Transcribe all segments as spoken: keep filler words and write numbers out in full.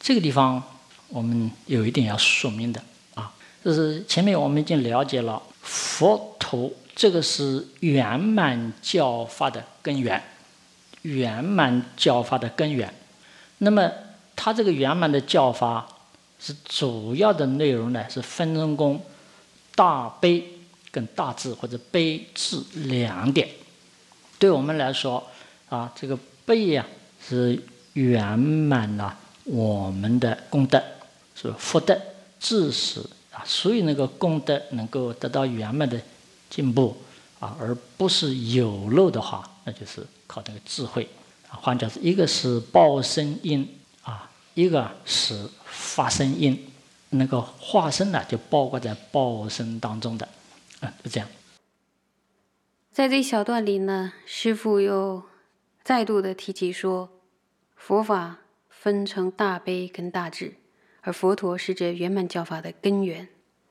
这个地方我们有一点要说明的啊，就是前面我们已经了解了佛陀这个是圆满教法的根源，圆满教法的根源。那么它这个圆满的教法是主要的内容呢，是分工大悲跟大智或者悲智两点。对我们来说啊，这个悲呀、啊、是圆满了我们的功德，是福德智识啊，所以那个功德能够得到圆满的进步啊，而不是有漏的话，那就是靠这个智慧啊。换句话说，一个是报身因啊，一个是发生因。那个化身呢，就包括在报身当中的啊，就这样。 在这一小段里呢，师父又再度的提起说，佛法分成大悲跟大智，而佛陀是这圆满教法的根源。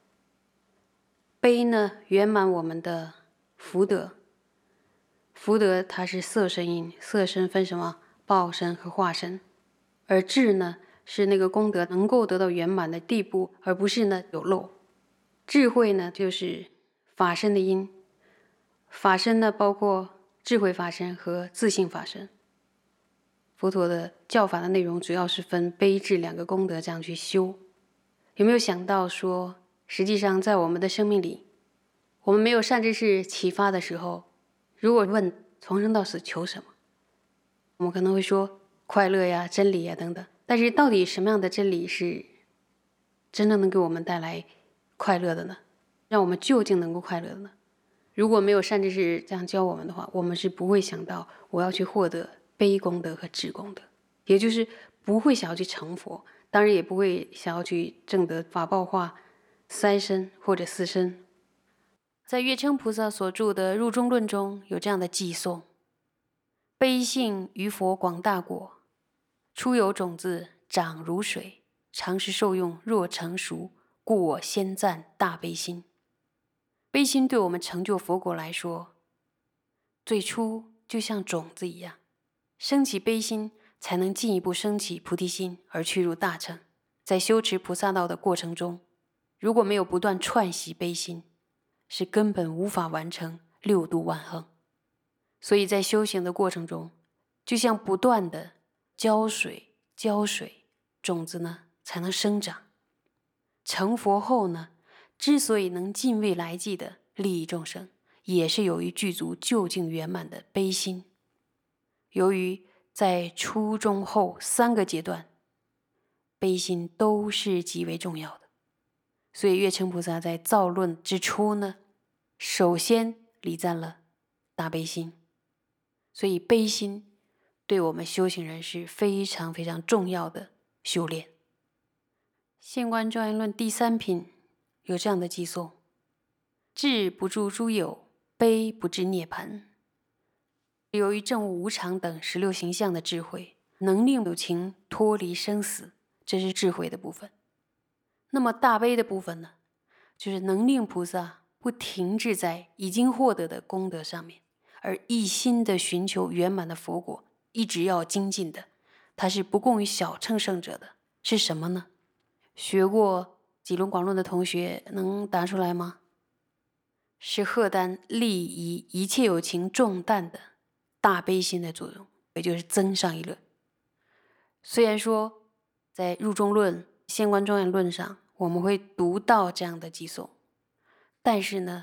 悲呢，圆满我们的福德，福德它是色身因，色身分什么？报身和化身。而智呢，是那个功德能够得到圆满的地步，而不是呢有漏。智慧呢，就是法身的因。法身呢，包括智慧法身和自性法身。佛陀的教法的内容主要是分悲智两个功德这样去修。有没有想到说，实际上在我们的生命里，我们没有善知识启发的时候，如果问从生到死求什么，我们可能会说快乐呀、真理呀等等。但是到底什么样的真理是真正能给我们带来快乐的呢？让我们究竟能够快乐的呢？如果没有善知识这样教我们的话，我们是不会想到我要去获得悲功德和智功德，也就是不会想要去成佛，当然也不会想要去证得法报化三身或者四身。在月称菩萨所著的《入中论》中有这样的偈颂：悲性于佛广大果，初有种子长如水，常时受用若成熟，故我先赞大悲心。悲心对我们成就佛果来说，最初就像种子一样，升起悲心才能进一步升起菩提心，而去入大乘。在修持菩萨道的过程中，如果没有不断串习悲心，是根本无法完成六度万行。所以在修行的过程中，就像不断的浇水浇水，种子呢才能生长。成佛后呢，之所以能尽未来际的利益众生，也是由于具足究竟圆满的悲心。由于在初中后三个阶段，悲心都是极为重要的，所以月称菩萨在造论之初呢，首先礼赞了大悲心。所以悲心对我们修行人是非常非常重要的修炼。现观庄严论第三品有这样的偈颂：智不住诸有，悲不至涅槃。由于证悟无常等十六行相的智慧，能令有情脱离生死，这是智慧的部分。那么大悲的部分呢，就是能令菩萨不停滞在已经获得的功德上面，而一心的寻求圆满的佛果，一直要精进的。它是不供于小乘圣者的，是什么呢？学过几轮广论的同学能答出来吗？是荷担利益一切有情重担的大悲心的作用，也就是增上一论。虽然说在入中论、现观庄严论上我们会读到这样的偈颂，但是呢，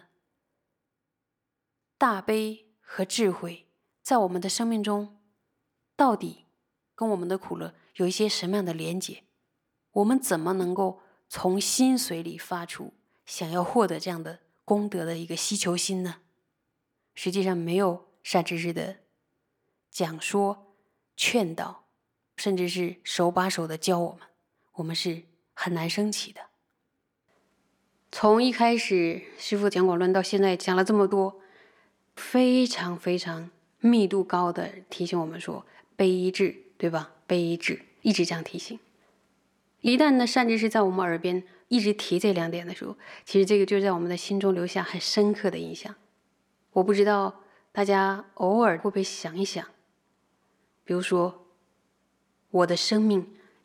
大悲和智慧在我们的生命中到底跟我们的苦乐有一些什么样的连结？我们怎么能够从心髓里发出想要获得这样的功德的一个希求心呢？实际上没有善知识的讲说、劝导，甚至是手把手的教我们，我们是很难升起的。从一开始师父讲广论到现在讲了这么多，非常非常密度高的提醒我们说悲智，对吧？悲智一直这样提醒。一旦呢善知识在我们耳边一直提这两点的时候，其实这个就在我们的心中留下很深刻的印象。我不知道大家偶尔会不会想一想，比如说我的生命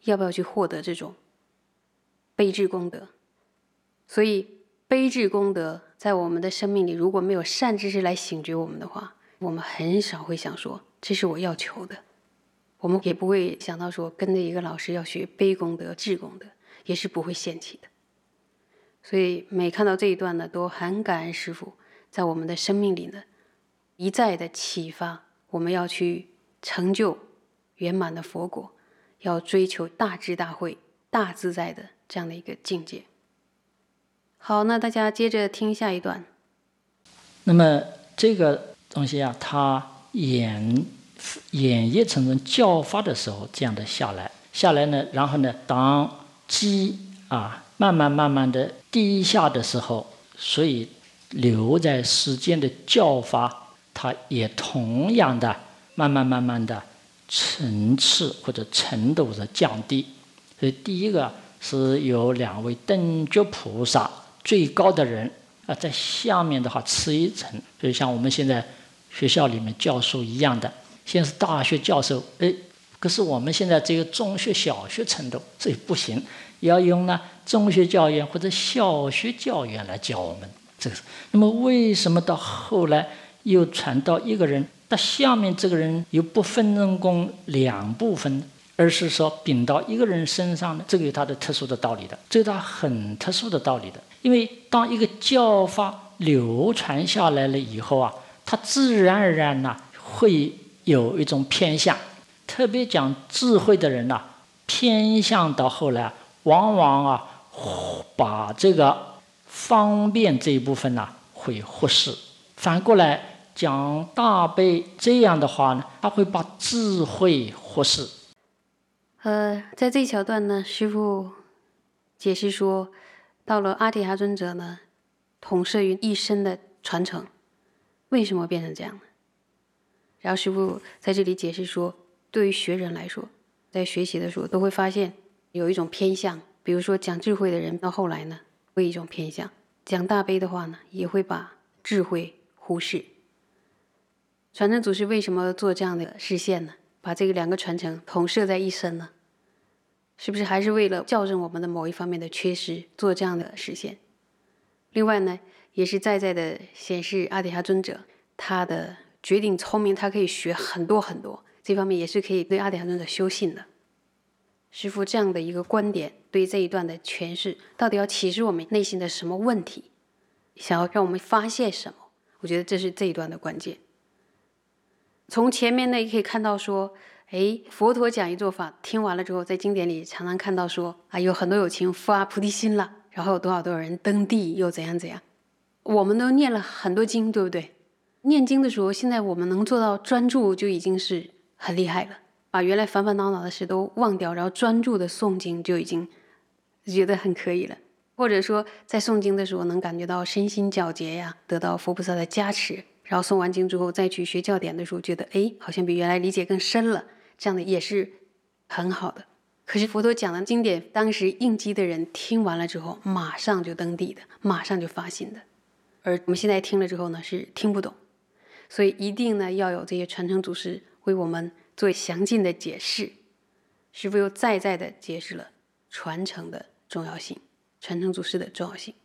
要不要去获得这种悲智功德。所以悲智功德在我们的生命里，如果没有善知识来醒觉我们的话，我们很少会想说这是我要求的，我们也不会想到说跟着一个老师要学悲功德智功德，也是不会掀起的。所以每看到这一段呢，都很感恩师父在我们的生命里呢一再的启发，我们要去成就圆满的佛果，要追求大智大慧大自在的这样的一个境界。好，那大家接着听下一段。 那么这个东西啊，它演演绎成教法的时候，这样的下来下来呢，然后呢，当基啊慢慢慢慢的低下的时候，所以留在世间的教法，它也同样的慢慢慢慢的层次或者程度的降低。所以第一个是有两位等觉菩萨，最高的人啊，在下面的话次一层，所以像我们现在学校里面教授一样的，现在是大学教授，哎，可是我们现在这个中学小学程度，这也不行，要用呢中学教员或者小学教员来教我们这个。那么为什么到后来又传到一个人，到下面这个人又不分人工两部分，而是说并到一个人身上呢？这个有它的特殊的道理的，这有它很特殊的道理的。因为当一个教法流传下来了以后啊，它自然而然呢会有一种偏向，特别讲智慧的人呐，偏向到后来往往啊把这个方便这一部分呢会忽视，反过来讲大悲这样的话呢，他会把智慧忽视。 呃，在这一小段呢，师父解释说，到了阿底哈尊者呢，统摄于一身的传承，为什么变成这样呢？然后师父在这里解释说，对于学人来说，在学习的时候都会发现有一种偏向，比如说讲智慧的人到后来呢，会一种偏向；讲大悲的话呢，也会把智慧忽视。传承祖师为什么做这样的示现呢？把这个两个传承统摄在一身呢？是不是还是为了校正我们的某一方面的缺失，做这样的实现？另外呢，也是在在的显示阿底哈尊者他的绝顶聪明，他可以学很多很多，这方面也是可以对阿底哈尊者修信的。师父这样的一个观点对这一段的诠释，到底要启示我们内心的什么问题，想要让我们发现什么，我觉得这是这一段的关键。从前面呢也可以看到说，哎，佛陀讲一做法，听完了之后，在经典里常常看到说啊，有很多有情发菩提心了，然后有多少多少人登地，又怎样怎样。我们都念了很多经，对不对？念经的时候，现在我们能做到专注，就已经是很厉害了。把原来烦烦恼恼的事都忘掉，然后专注的诵经，就已经觉得很可以了。或者说，在诵经的时候，能感觉到身心皎洁呀，得到佛菩萨的加持。然后诵完经之后，再去学教典的时候，觉得哎，好像比原来理解更深了。这样的也是很好的。可是佛陀讲的经典，当时应机的人听完了之后，马上就登地的，马上就发心的。而我们现在听了之后呢，是听不懂。所以一定呢要有这些传承祖师为我们做详尽的解释。师父又再再的解释了传承的重要性，传承祖师的重要性。